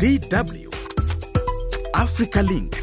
DW Africa Link.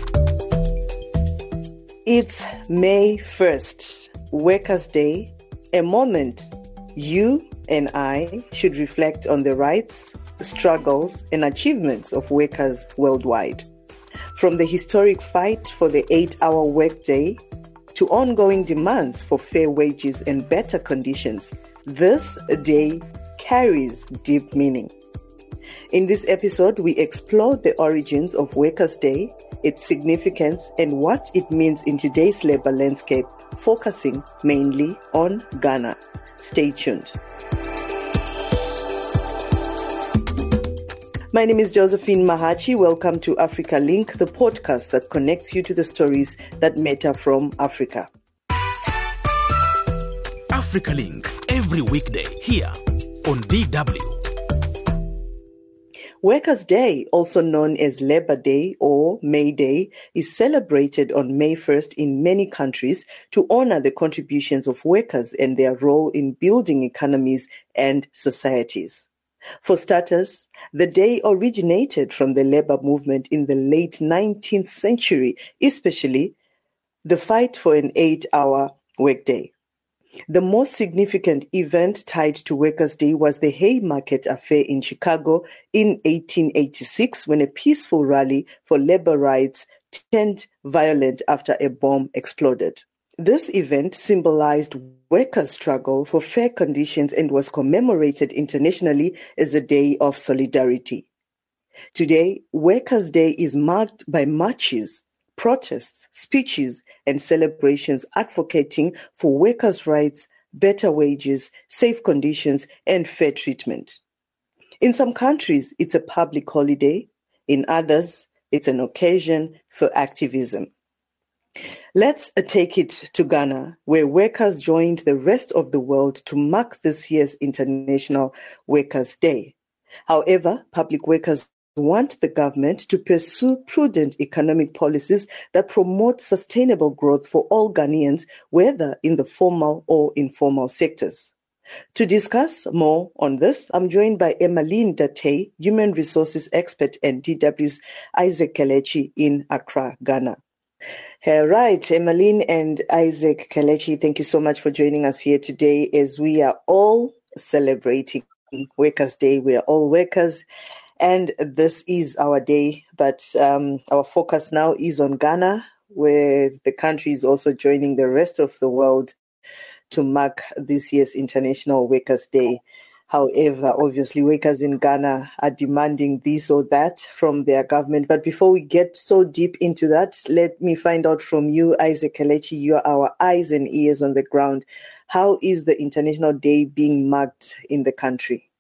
It's May 1st, Workers' Day, a moment you and I should reflect on the rights, struggles, and achievements of workers worldwide. From the historic fight for the 8-hour workday to ongoing demands for fair wages and better conditions, this day carries deep meaning. In this episode, we explore the origins of Workers' Day, its significance, and what it means in today's labor landscape, focusing mainly on Ghana. Stay tuned. My name is Josephine Mahachi. Welcome to Africa Link, the podcast that connects you to the stories that matter from Africa. Africa Link, every weekday here on DW. Workers' Day, also known as Labor Day or May Day, is celebrated on May 1st in many countries to honor the contributions of workers and their role in building economies and societies. For starters, the day originated from the labor movement in the late 19th century, especially the fight for an 8-hour workday. The most significant event tied to Workers' Day was the Haymarket Affair in Chicago in 1886, when a peaceful rally for labor rights turned violent after a bomb exploded. This event symbolized workers' struggle for fair conditions and was commemorated internationally as a day of solidarity. Today, Workers' Day is marked by marches, protests, speeches, and celebrations advocating for workers' rights, better wages, safe conditions, and fair treatment. In some countries, it's a public holiday. In others, it's an occasion for activism. Let's take it to Ghana, where workers joined the rest of the world to mark this year's International Workers' Day. However, public workers want the government to pursue prudent economic policies that promote sustainable growth for all Ghanaians, whether in the formal or informal sectors. To discuss more on this, I'm joined by Emmeline Datey, Human Resources Expert and DW's Isaac Kelechi in Accra, Ghana. Right, Emmeline and Isaac Kelechi, thank you so much for joining us here today as we are all celebrating Workers' Day. We are all workers. And this is our day, but our focus now is on Ghana, where the country is also joining the rest of the world to mark this year's International Workers' Day. However, obviously, workers in Ghana are demanding this or that from their government. But before we get so deep into that, let me find out from you, Isaac Kelechi. You are our eyes and ears on the ground. How is the International Day being marked in the country?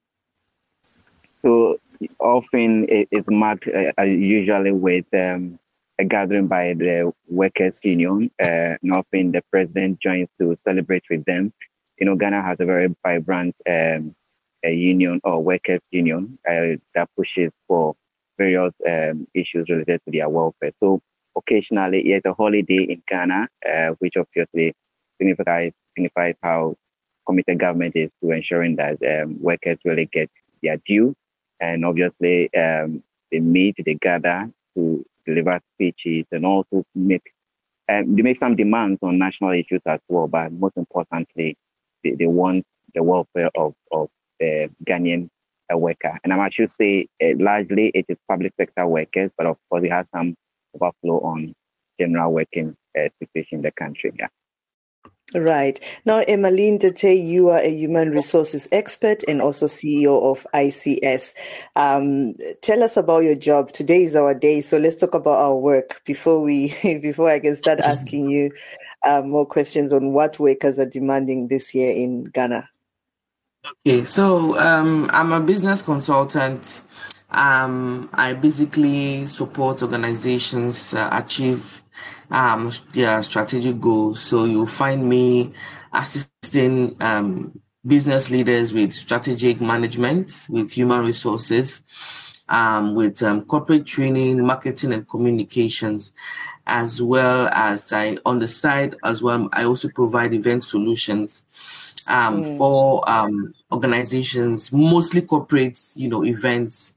So often it's marked usually with a gathering by the workers' union, and often the president joins to celebrate with them. You know, Ghana has a very vibrant union or workers' union that pushes for various issues related to their welfare. So occasionally, it's a holiday in Ghana, which obviously signifies how committed government is to ensuring that workers really get their due. And obviously, they meet, they gather to deliver speeches and also make some demands on national issues as well. But most importantly, they want the welfare of the Ghanaian worker. And I should say, largely it is public sector workers, but of course, it has some overflow on general working situation in the country. Yeah. Right. Now, Emmeline Datey, you are a human resources expert and also CEO of ICS. Tell us about your job. Today is our day, so let's talk about our work before I can start asking you more questions on what workers are demanding this year in Ghana. Okay, so I'm a business consultant. I basically support organizations achieve their strategic goals. So you'll find me assisting business leaders with strategic management, with human resources, with corporate training, marketing and communications, as well as on the side as well, I also provide event solutions for organizations, mostly corporate, events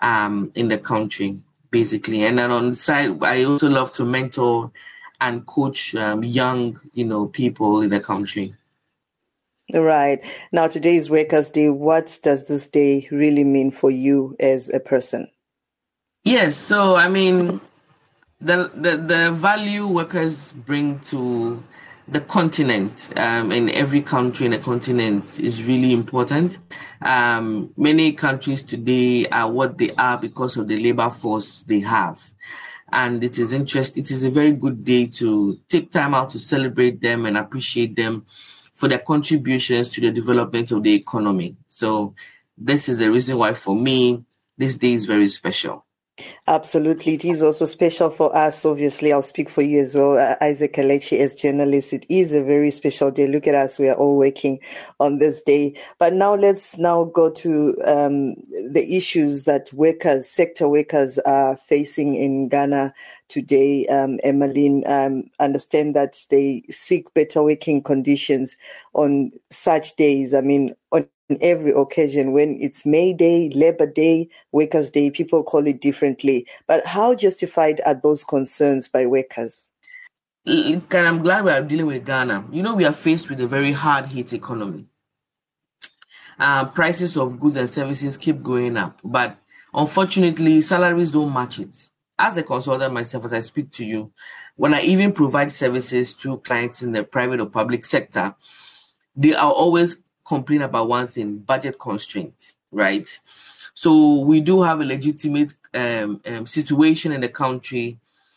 in the country, basically. And then on the side, I also love to mentor and coach young, people in the country. Right. Now, today is Workers' Day. What does this day really mean for you as a person? Yes. So, I mean, the value workers bring to the continent, in every country in the continent, is really important. Many countries today are what they are because of the labor force they have. And it is a very good day to take time out to celebrate them and appreciate them for their contributions to the development of the economy. So this is the reason why, for me, this day is very special. Absolutely. It is also special for us. Obviously, I'll speak for you as well, Isaac Kelechi, as journalists. It is a very special day. Look at us. We are all working on this day. But now let's go to the issues that sector workers are facing in Ghana today. Emmeline, understand that they seek better working conditions on such days. I mean, on every occasion, when it's May Day, Labor Day, Workers' Day, people call it differently. But how justified are those concerns by workers? I'm glad we are dealing with Ghana. We are faced with a very hard-hit economy. Prices of goods and services keep going up, but unfortunately, salaries don't match it. As a consultant myself, as I speak to you, when I even provide services to clients in the private or public sector, they are always complain about one thing: budget constraints, right? So we do have a legitimate situation in the country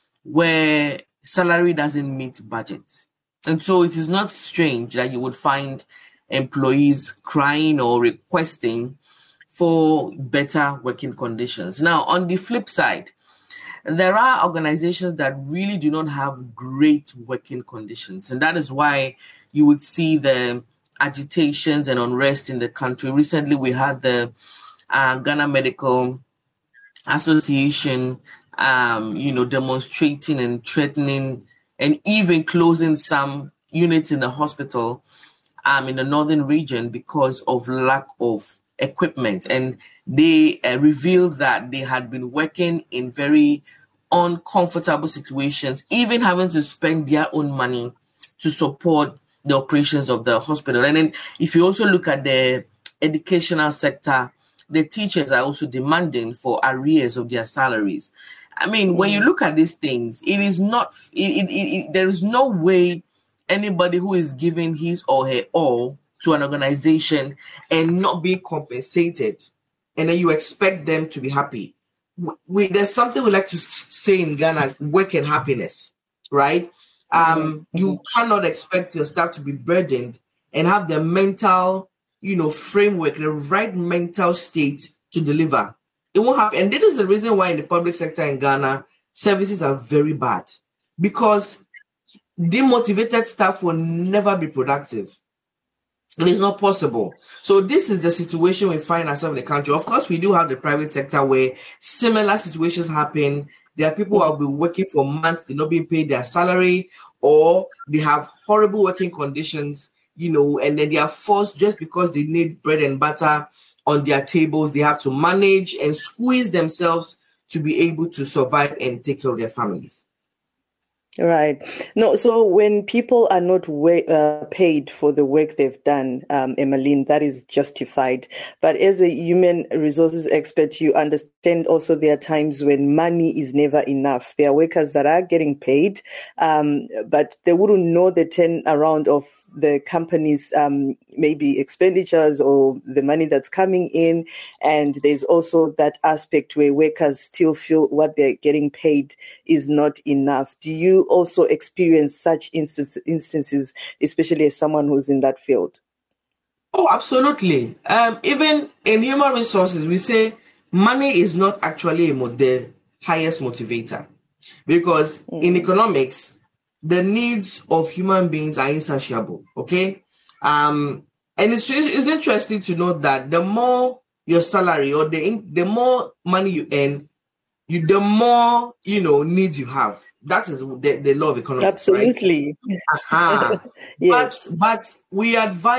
where salary doesn't meet budget. And so it is not strange that you would find employees crying or requesting for better working conditions. Now, on the flip side, there are organizations that really do not have great working conditions. And that is why you would see the agitations and unrest in the country. Recently, we had the Ghana Medical Association, demonstrating and threatening and even closing some units in the hospital in the northern region because of lack of equipment. And they revealed that they had been working in very uncomfortable situations, even having to spend their own money to support the operations of the hospital. And then if you also look at the educational sector, the teachers are also demanding for arrears of their salaries. I mean, when you look at these things, it is not, there is no way anybody who is giving his or her all to an organization and not being compensated, and then you expect them to be happy. There's something we like to say in Ghana: work and happiness, right? You cannot expect your staff to be burdened and have the mental, framework, the right mental state to deliver. It won't happen. And this is the reason why in the public sector in Ghana, services are very bad, because demotivated staff will never be productive. It is not possible. So this is the situation we find ourselves in the country. Of course, we do have the private sector where similar situations happen. There are people who have been working for months, they're not being paid their salary, or they have horrible working conditions, and then they are forced, just because they need bread and butter on their tables, they have to manage and squeeze themselves to be able to survive and take care of their families. Right. No, so when people are not paid for the work they've done, Emmeline, that is justified. But as a human resources expert, you understand also there are times when money is never enough. There are workers that are getting paid, but they wouldn't know the turnaround of the company's maybe expenditures or the money that's coming in. And there's also that aspect where workers still feel what they're getting paid is not enough. Do you also experience such instances, especially as someone who's in that field? Oh, absolutely. Even in human resources, we say money is not actually the highest motivator, because in economics, the needs of human beings are insatiable, okay? And it's interesting to note that the more your salary or the more money you earn, the more, needs you have. That is the law of economics. Absolutely. Right? Yes. But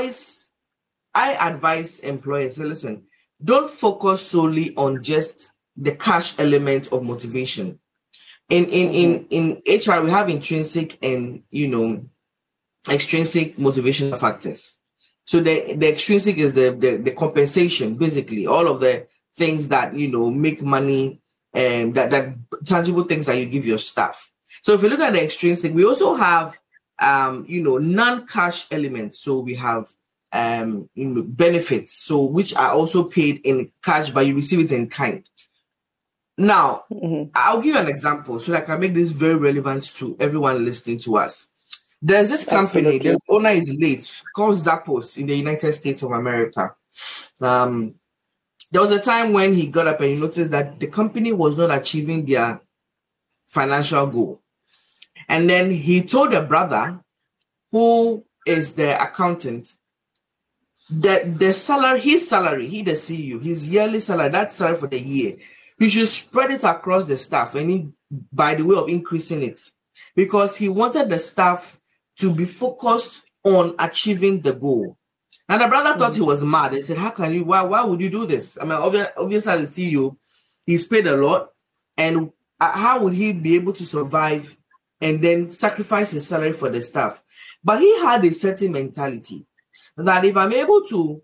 I advise employers, listen, don't focus solely on just the cash element of motivation. In HR, we have intrinsic and extrinsic motivation factors. So the extrinsic is the compensation, basically, all of the things that make money, and that tangible things that you give your staff. So if you look at the extrinsic, we also have non-cash elements. So we have benefits, so which are also paid in cash, but you receive it in kind. Now, I'll give you an example so that I can make this very relevant to everyone listening to us. There's this company, the owner is late, called Zappos in the United States of America. There was a time when he got up and he noticed that the company was not achieving their financial goal. And then he told a brother, who is the accountant, that his salary, he the CEO, his yearly salary, that salary for the year, he should spread it across the staff, and by the way of increasing it, because he wanted the staff to be focused on achieving the goal. And the brother thought he was mad. He said, "How can you? Why would you do this? I mean, obviously, as a CEO, he's paid a lot, and how would he be able to survive and then sacrifice his salary for the staff?" But he had a certain mentality that if I'm able to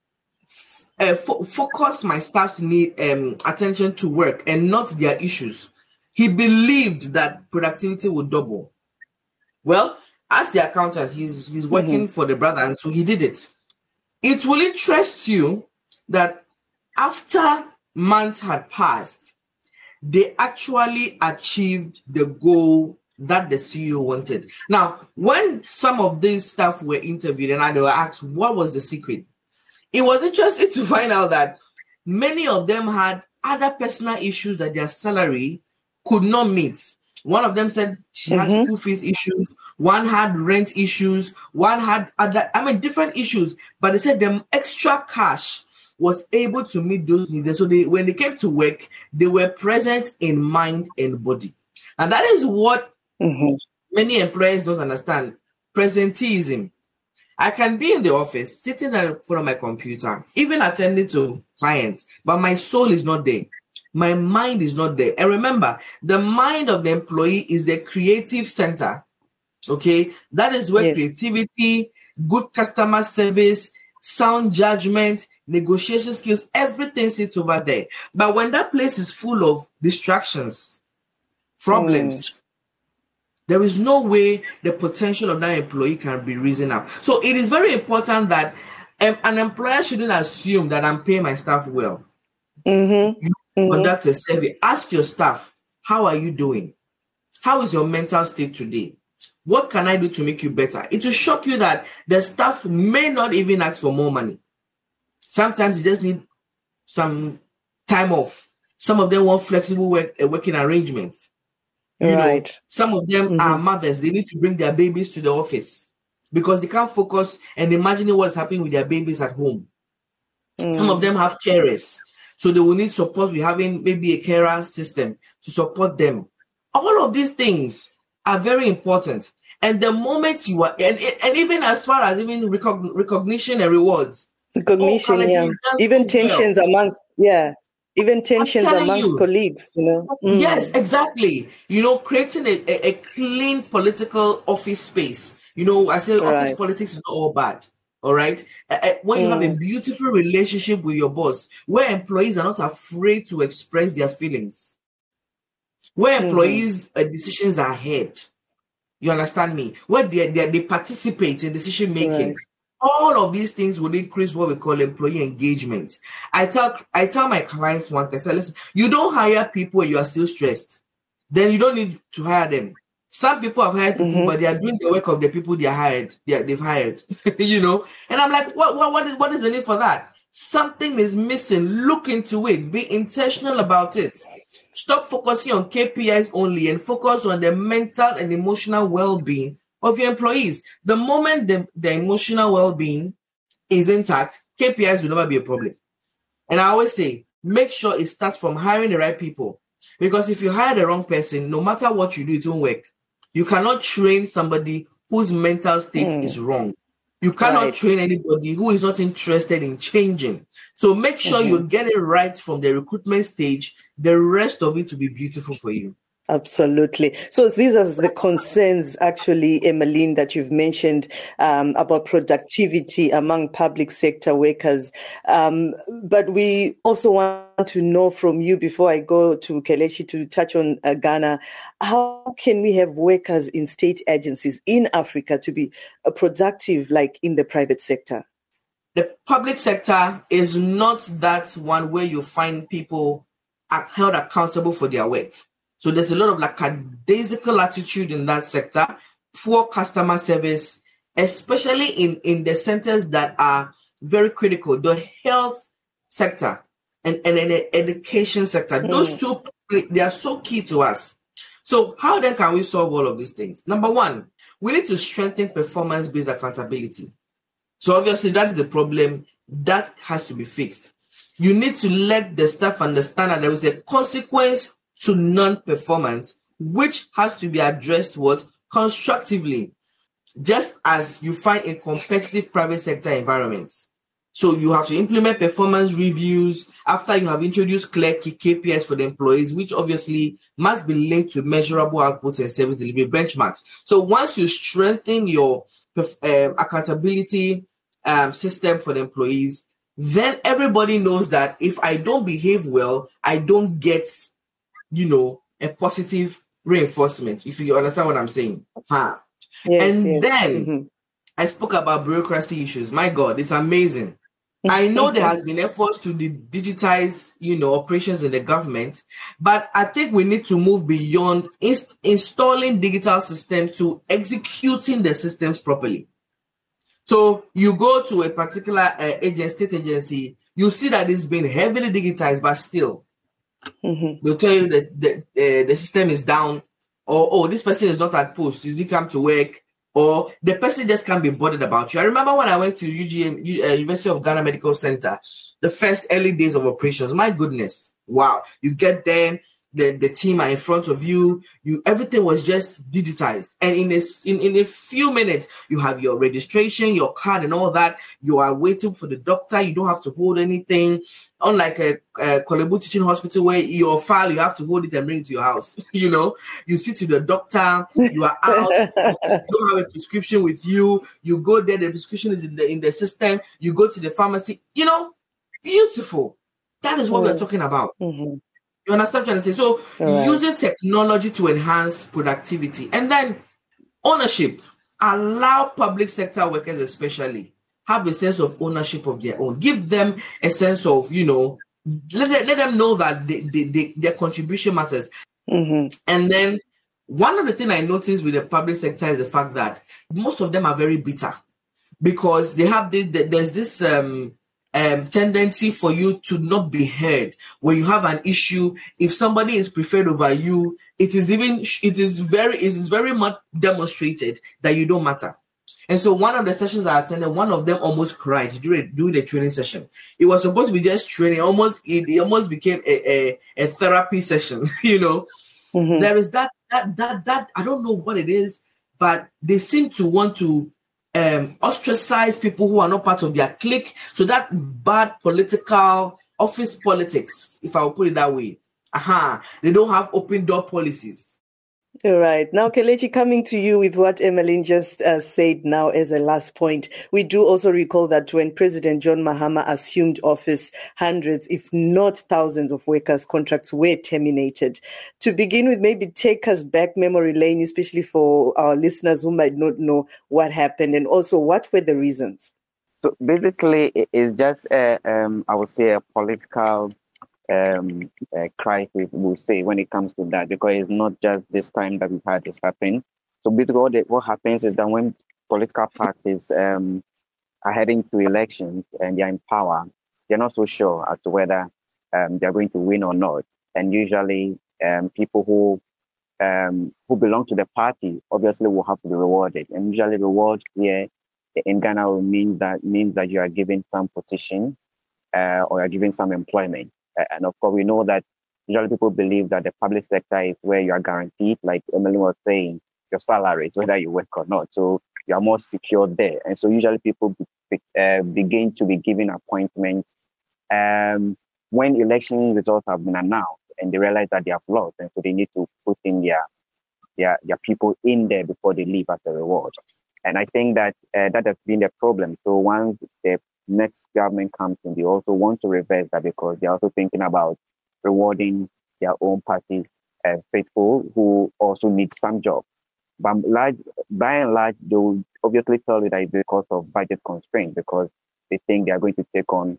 focus my staff's attention to work and not their issues, he believed that productivity would double. Well, as the accountant, he's working for the brother, and so he did it. It will interest you that after months had passed, they actually achieved the goal that the CEO wanted. Now, when some of these staff were interviewed and they were asked what was the secret, it was interesting to find out that many of them had other personal issues that their salary could not meet. One of them said she had school fees issues, one had rent issues, one had different issues, but they said the extra cash was able to meet those needs. So when they came to work, they were present in mind and body. And that is what many employers don't understand. Presenteeism. I can be in the office, sitting in front of my computer, even attending to clients, but my soul is not there. My mind is not there. And remember, the mind of the employee is the creative center. Okay? That is where creativity, good customer service, sound judgment, negotiation skills, everything sits over there. But when that place is full of distractions, problems, there is no way the potential of that employee can be risen up. So it is very important that an employer shouldn't assume that I'm paying my staff well. Conduct a survey. Ask your staff, how are you doing? How is your mental state today? What can I do to make you better? It will shock you that the staff may not even ask for more money. Sometimes you just need some time off. Some of them want flexible working arrangements. You know, some of them are mothers. They need to bring their babies to the office because they can't focus and imagine what's happening with their babies at home. Some of them have carers, so they will need support with having maybe a carer system to support them. All of these things are very important. And the moment you are, and even as far as even recognition and rewards. Even tensions amongst, even tensions amongst colleagues, Yes, exactly. Creating a clean political office space. I say office politics is not all bad. All right. When you have a beautiful relationship with your boss, where employees are not afraid to express their feelings, where employees' decisions are heard, you understand me? Where they participate in decision making. All of these things will increase what we call employee engagement. I tell my clients one thing. I say, listen, you don't hire people when you are still stressed. Then you don't need to hire them. Some people have hired people, but they are doing the work of the people they've hired. And I'm like, what is the need for that? Something is missing. Look into it. Be intentional about it. Stop focusing on KPIs only and focus on the mental and emotional well-being of your employees. The moment the emotional well-being is intact, KPIs will never be a problem. And I always say, make sure it starts from hiring the right people. Because if you hire the wrong person, no matter what you do, it won't work. You cannot train somebody whose mental state is wrong. You cannot train anybody who is not interested in changing. So make sure you get it right from the recruitment stage. The rest of it will be beautiful for you. Absolutely. So these are the concerns, actually, Emmeline, that you've mentioned about productivity among public sector workers. But we also want to know from you, before I go to Kelechi to touch on Ghana, how can we have workers in state agencies in Africa to be productive like in the private sector? The public sector is not that one where you find people held accountable for their work. So there's a lot of lackadaisical attitude in that sector, poor customer service, especially in the centers that are very critical, the health sector and the education sector. Those two, they are so key to us. So how then can we solve all of these things? Number one, we need to strengthen performance-based accountability. So obviously that is a problem that has to be fixed. You need to let the staff understand that there is a consequence to non-performance, which has to be addressed constructively, just as you find in competitive private sector environments. So you have to implement performance reviews after you have introduced clear KPIs for the employees, which obviously must be linked to measurable outputs and service delivery benchmarks. So once you strengthen your accountability system for the employees, then everybody knows that if I don't behave well, I don't get a positive reinforcement, if you understand what I'm saying. Then I spoke about bureaucracy issues. My God, it's amazing. I know there has been efforts to digitize, operations in the government, but I think we need to move beyond installing digital systems to executing the systems properly. So you go to a particular state agency, you see that it's been heavily digitized, but still, they'll tell you that the system is down, or this person is not at post, you didn't come to work, or the person just can't be bothered about you. I remember when I went to UGM, University of Ghana Medical Center, the first early days of operations. My goodness, wow! You get there, the team are in front of you. Everything was just digitized, and in a few minutes, you have your registration, your card, and all that. You are waiting for the doctor. You don't have to hold anything. Unlike a Korle Bu Teaching Hospital, where your file you have to hold it and bring it to your house. You sit with the doctor. You are out. You don't have a prescription with you. You go there. The prescription is in the system. You go to the pharmacy. Beautiful. That is what we're talking about. You understand what I'm trying to say? So using technology to enhance productivity, and then ownership. Allow public sector workers especially have a sense of ownership of their own. Give them a sense of, let them know that their contribution matters. And then one of the things I noticed with the public sector is the fact that most of them are very bitter because they have there's this tendency for you to not be heard. When you have an issue, if somebody is preferred over you, it is very much demonstrated that you don't matter. And so one of the sessions I attended, one of them almost cried during the training session. It was supposed to be just training. It almost became a therapy session, There is that I don't know what it is, but they seem to want to ostracize people who are not part of their clique. So that bad political office politics, if I will put it that way. They don't have open door policies. All right. Now, Kelechi, coming to you with what Emmeline just said now as a last point. We do also recall that when President John Mahama assumed office, hundreds, if not thousands of workers' contracts were terminated. To begin with, maybe take us back memory lane, especially for our listeners who might not know what happened, and also what were the reasons? So basically, it's just, I would say, a political crisis, we'll say, when it comes to that, because it's not just this time that we've had this happen. So basically what happens is that when political parties are heading to elections and they're in power, they're not so sure as to whether they're going to win or not. And usually people who belong to the party obviously will have to be rewarded. And usually reward here in Ghana will means that you are given some position or you're given some employment. And of course, we know that usually people believe that the public sector is where you are guaranteed, like Emily was saying, your salaries, whether you work or not. So you are more secure there. And so usually people begin to be given appointments when election results have been announced and they realize that they have lost, and so they need to put in their people in there before they leave as a reward. And I think that that has been the problem. So once the next government comes in, they also want to reverse that because they're also thinking about rewarding their own party faithful who also need some job. But by and large, they will obviously tell you that it's because of budget constraints, because they think they are going to take on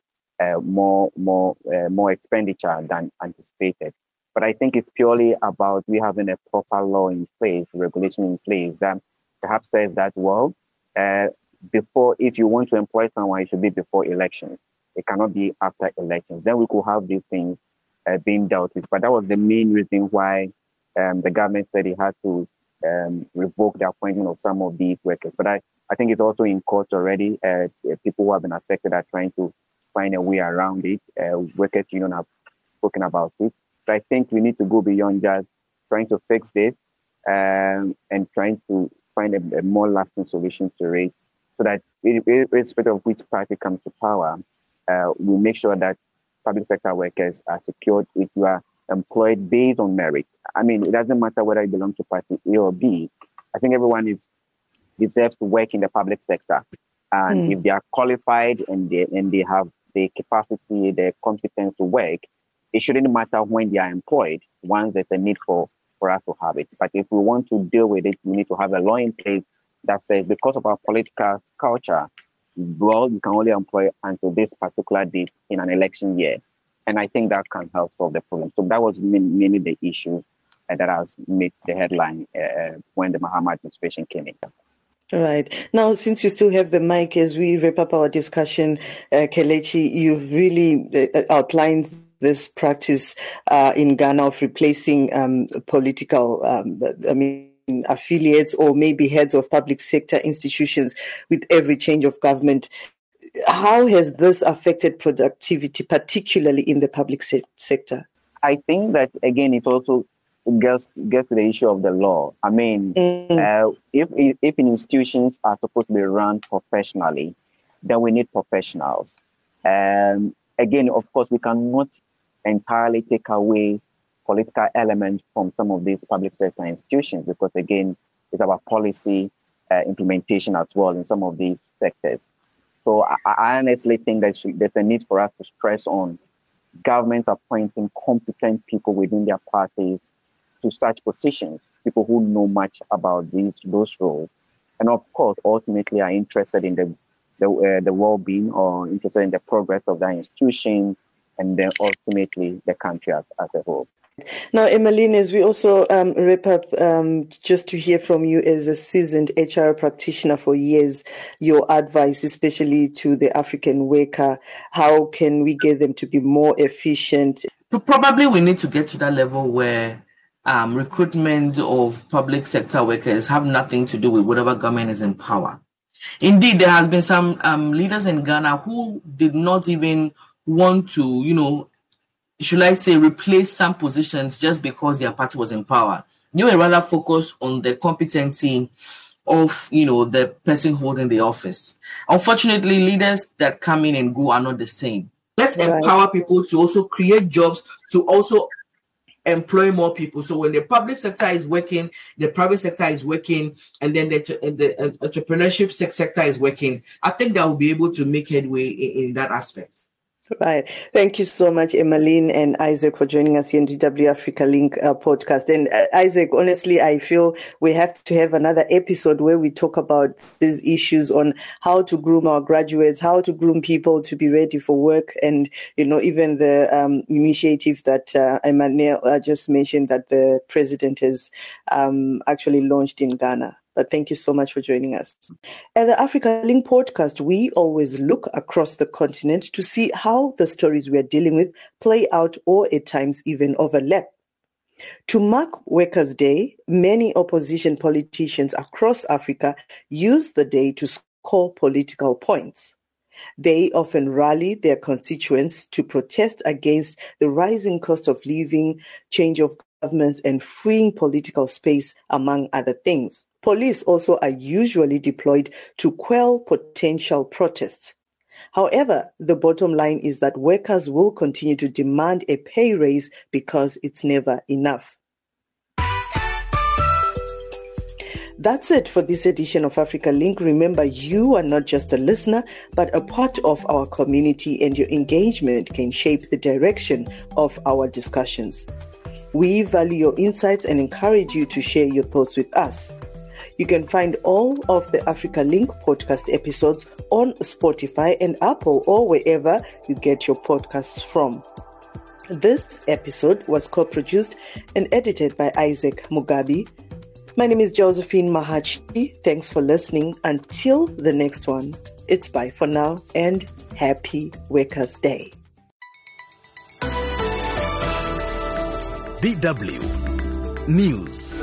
more expenditure than anticipated. But I think it's purely about we having a proper law in place, regulation in place that perhaps says that, well, before, if you want to employ someone, it should be before elections. It cannot be after elections. Then we could have these things being dealt with. But that was the main reason why the government said it had to revoke the appointment of some of these workers. But I think it's also in court already. People who have been affected are trying to find a way around it. Workers' union have spoken about it. So I think we need to go beyond just trying to fix this and trying to find a more lasting solution to it, so that irrespective of which party comes to power, we make sure that public sector workers are secured if you are employed based on merit. I mean, it doesn't matter whether you belong to party A or B. I think everyone deserves to work in the public sector. And if they are qualified and they have the capacity, the competence to work, it shouldn't matter when they are employed, once there's a need for us to have it. But if we want to deal with it, we need to have a law in place that says because of our political culture, well, you can only employ until this particular date in an election year. And I think that can help solve the problem. So that was mainly the issue that has made the headline when the Mahama administration came in. All right. Now, since you still have the mic as we wrap up our discussion, Kelechi, you've really outlined this practice in Ghana of replacing political, affiliates or maybe heads of public sector institutions with every change of government. How has this affected productivity, particularly in the public sector? I think that, again, it also gets to the issue of the law. I mean, if institutions are supposed to be run professionally, then we need professionals. Again, of course, we cannot entirely take away political elements from some of these public sector institutions because, again, it's about policy implementation as well in some of these sectors. So I honestly think that there's a need for us to stress on governments appointing competent people within their parties to such positions, people who know much about those roles, and of course, ultimately are interested in the well-being or interested in the progress of their institutions, and then ultimately the country as a whole. Now, Emmeline, as we also wrap up, just to hear from you as a seasoned HR practitioner for years, your advice, especially to the African worker, how can we get them to be more efficient? Probably we need to get to that level where recruitment of public sector workers have nothing to do with whatever government is in power. Indeed, there has been some leaders in Ghana who did not even want to, should I say, replace some positions just because their party was in power. They were rather focused on the competency of, the person holding the office. Unfortunately, leaders that come in and go are not the same. Let's empower people to also create jobs, to also employ more people. So when the public sector is working, the private sector is working, and then the entrepreneurship sector is working, I think that will be able to make headway in that aspect. Right. Thank you so much, Emmeline and Isaac, for joining us here in DW Africa Link podcast. And Isaac, honestly, I feel we have to have another episode where we talk about these issues on how to groom our graduates, how to groom people to be ready for work, and, even the initiative that Emmanuel just mentioned that the president has actually launched in Ghana. But thank you so much for joining us. At the Africa Link podcast, we always look across the continent to see how the stories we are dealing with play out or at times even overlap. To mark Workers' Day, many opposition politicians across Africa use the day to score political points. They often rally their constituents to protest against the rising cost of living, change of governments, and freeing political space, among other things. Police also are usually deployed to quell potential protests. However, the bottom line is that workers will continue to demand a pay raise because it's never enough. That's it for this edition of Africa Link. Remember, you are not just a listener, but a part of our community, and your engagement can shape the direction of our discussions. We value your insights and encourage you to share your thoughts with us. You can find all of the Africa Link podcast episodes on Spotify and Apple, or wherever you get your podcasts from. This episode was co-produced and edited by Isaac Mugabi. My name is Josephine Mahachi. Thanks for listening. Until the next one, it's bye for now and happy Workers' Day. DW News.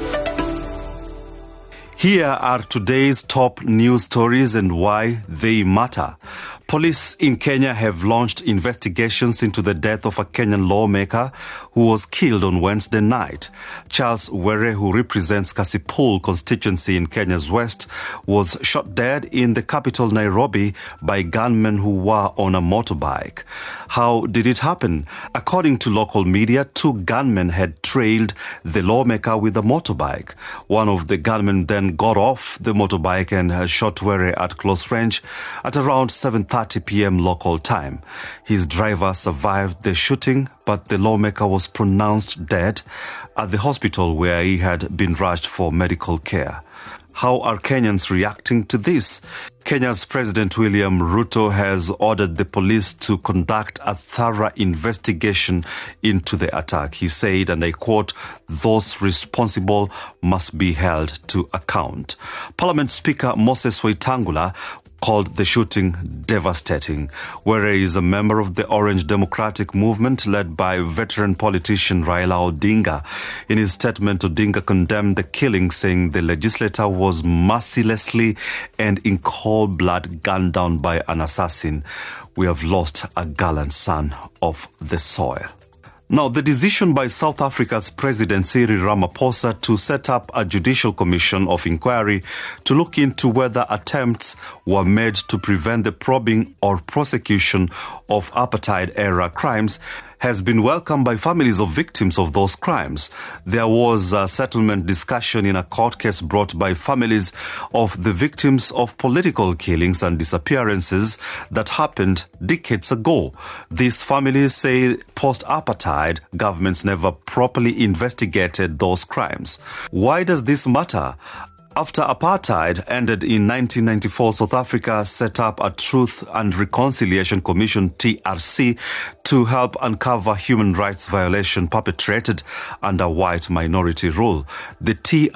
Here are today's top news stories and why they matter. Police in Kenya have launched investigations into the death of a Kenyan lawmaker who was killed on Wednesday night. Charles Were, who represents Kasipul constituency in Kenya's west, was shot dead in the capital Nairobi by gunmen who were on a motorbike. How did it happen? According to local media, 2 gunmen had trailed the lawmaker with a motorbike. One of the gunmen then got off the motorbike and shot Were at close range at around 7:30 p.m. local time. His driver survived the shooting, but the lawmaker was pronounced dead at the hospital where he had been rushed for medical care. How are Kenyans reacting to this? Kenya's President William Ruto has ordered the police to conduct a thorough investigation into the attack. He said, and I quote, "Those responsible must be held to account." Parliament Speaker Moses Wetangula called the shooting devastating. Were is a member of the Orange Democratic Movement led by veteran politician Raila Odinga. In his statement, Odinga condemned the killing, saying the legislator was mercilessly and in cold blood gunned down by an assassin. "We have lost a gallant son of the soil." Now, the decision by South Africa's President Cyril Ramaphosa to set up a judicial commission of inquiry to look into whether attempts were made to prevent the probing or prosecution of apartheid-era crimes has been welcomed by families of victims of those crimes. There was a settlement discussion in a court case brought by families of the victims of political killings and disappearances that happened decades ago. These families say post-apartheid governments never properly investigated those crimes. Why does this matter? After apartheid ended in 1994, South Africa set up a Truth and Reconciliation Commission, TRC, to help uncover human rights violation perpetrated under white minority rule. The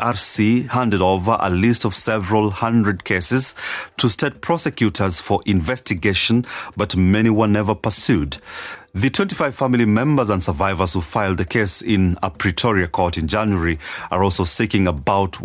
TRC handed over a list of several hundred cases to state prosecutors for investigation, but many were never pursued. The 25 family members and survivors who filed the case in a Pretoria court in January are also seeking about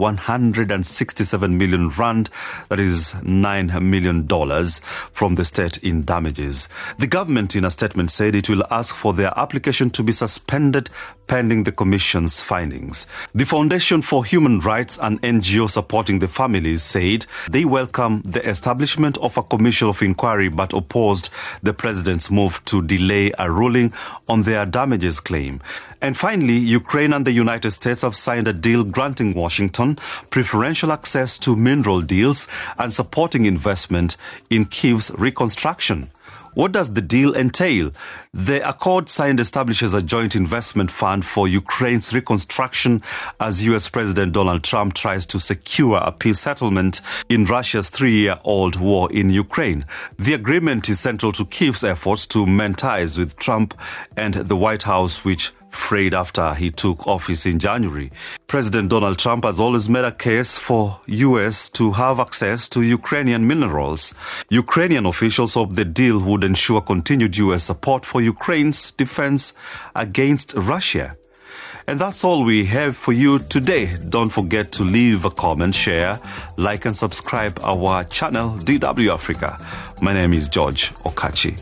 167 million rand, that is $9 million, from the state in damages. The government in a statement said it will ask for their application to be suspended pending the commission's findings. The Foundation for Human Rights, an NGO supporting the families, said they welcome the establishment of a commission of inquiry but opposed the president's move to delay a ruling on their damages claim. And finally, Ukraine and the United States have signed a deal granting Washington preferential access to mineral deals and supporting investment in Kyiv's reconstruction. What does the deal entail? The accord signed establishes a joint investment fund for Ukraine's reconstruction as U.S. President Donald Trump tries to secure a peace settlement in Russia's 3-year-old war in Ukraine. The agreement is central to Kyiv's efforts to mend ties with Trump and the White House, which frayed after he took office in January. President Donald Trump has always made a case for U.S. to have access to Ukrainian minerals. Ukrainian officials hope the deal would ensure continued U.S. support for Ukraine's defense against Russia. And that's all we have for you today. Don't forget to leave a comment, share, like and subscribe our channel DW Africa. My name is George Okachi.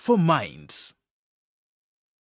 for mind.